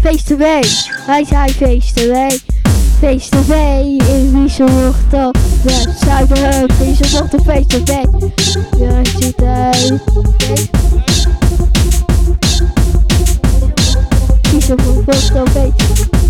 Face to face. Wij zijn face to face. Face to face is wie ze mochten. We zijn de wie ze mochten face to face. Ja, ik zit wie ze mochten face.